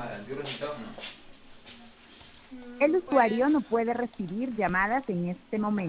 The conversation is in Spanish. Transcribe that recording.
llamada. ¿Dio resultados o no? El usuario no puede recibir llamadas en este momento.